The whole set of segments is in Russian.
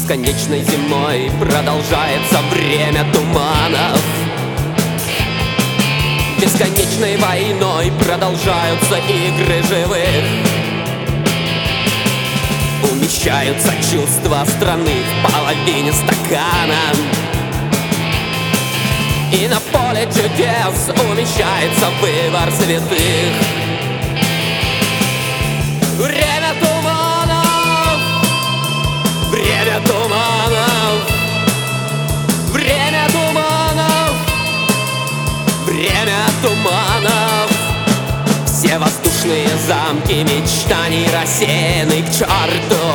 Бесконечной зимой продолжается время туманов. Бесконечной войной продолжаются игры живых. Умещаются чувства страны в половине стакана. И на поле чудес умещается выбор святых. Время туманов, время туманов, время туманов, время туманов. Все воздушные замки мечтаний рассеяны к черту.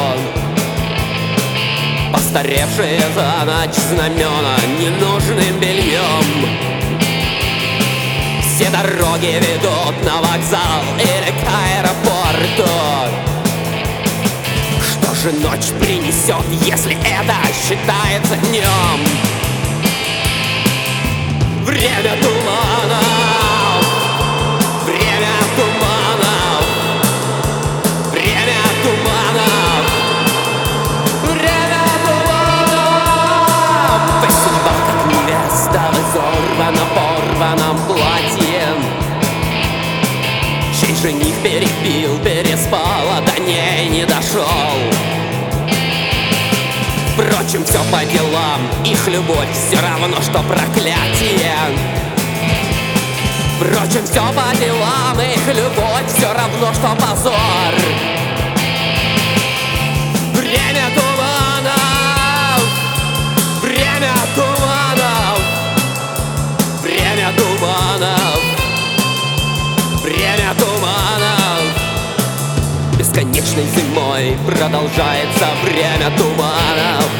Постаревшие за ночь знамена ненужным бельем. Все дороги ведут на вокзал или к аэропорту. Что же ночь принесет, если это считается днем? Время туманов, время туманов, время туманов, время туманов. Ты судьба, как невеста в изорванном, порванном платье, чей жених перепил, переспал, а до ней не дошел. Впрочем, все по делам, их любовь все равно, что проклятие. Впрочем, все по делам, их любовь все равно, что позор. Время туманов, время туманов, время туманов, время туманов. Бесконечной зимой продолжается время туманов.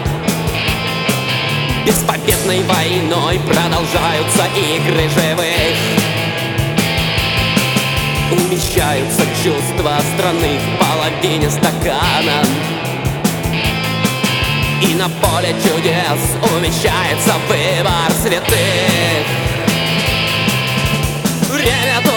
Беспобедной войной продолжаются игры живых. Умещаются чувства страны в половине стакана. И на поле чудес умещается выбор святых. Время туманов.